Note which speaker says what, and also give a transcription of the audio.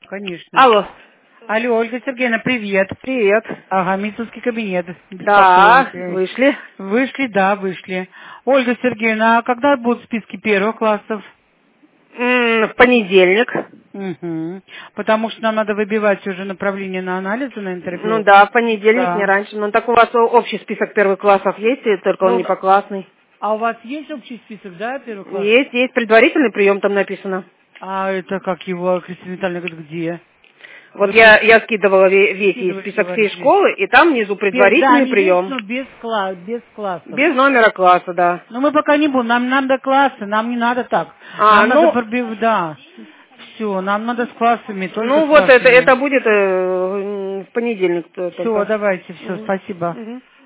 Speaker 1: конечно.
Speaker 2: Алло.
Speaker 1: Алло, Ольга Сергеевна, привет.
Speaker 2: Привет.
Speaker 1: Ага, медицинский кабинет.
Speaker 2: Да, вышли.
Speaker 1: Вышли, да, вышли. Ольга Сергеевна, а когда будут списки первых классов?
Speaker 2: В понедельник.
Speaker 1: Угу. Потому что нам надо выбивать уже направление на анализы, на интервью.
Speaker 2: Ну да, в понедельник,
Speaker 1: Да.
Speaker 2: не раньше. Ну так у вас общий список первых классов есть, или только он не по классный?
Speaker 1: А у вас есть общий список, да, первых классов?
Speaker 2: Есть. Предварительный прием там написано.
Speaker 1: А это как его, Кристина Витальевна говорит, где?
Speaker 2: Вот я скидывала весь список всей школы, и там внизу предварительный прием.
Speaker 1: Есть, но без класса.
Speaker 2: Без номера класса, да.
Speaker 1: Но мы пока не будем, нам надо классы, нам не надо так.
Speaker 2: А,
Speaker 1: Нам надо пробивать, да. Все, нам надо с классами, только
Speaker 2: ну
Speaker 1: с
Speaker 2: вот
Speaker 1: классами.
Speaker 2: это будет в понедельник.
Speaker 1: Все, давайте, все, спасибо.
Speaker 2: Мгм.